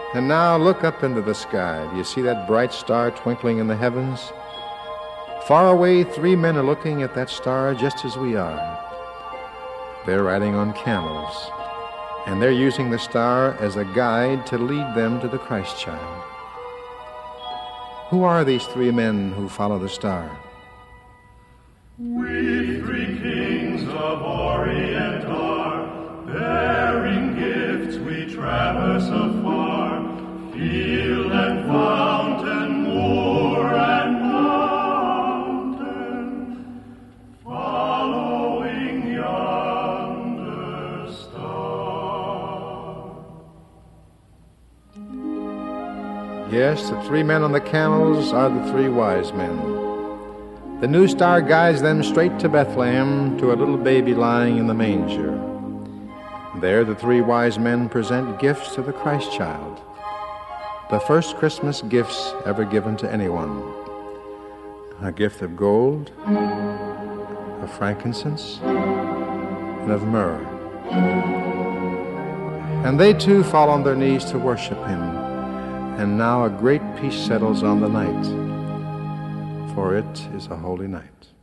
And now look up into the sky. Do you see that bright star twinkling in the heavens? Far away, 3 men are looking at that star just as we are. They're riding on camels, and they're using the star as a guide to lead them to the Christ child. Who are these 3 men who follow the star? We 3 kings of Orient are, bearing gifts we traverse afar, field and fountain, moor and mountain, following yonder star. Yes, the 3 men on the camels are the 3 wise men. The new star guides them straight to Bethlehem, to a little baby lying in the manger. There the 3 wise men present gifts to the Christ child, the first Christmas gifts ever given to anyone. A gift of gold, of frankincense, and of myrrh. And they too fall on their knees to worship him. And now a great peace settles on the night, for it is a holy night.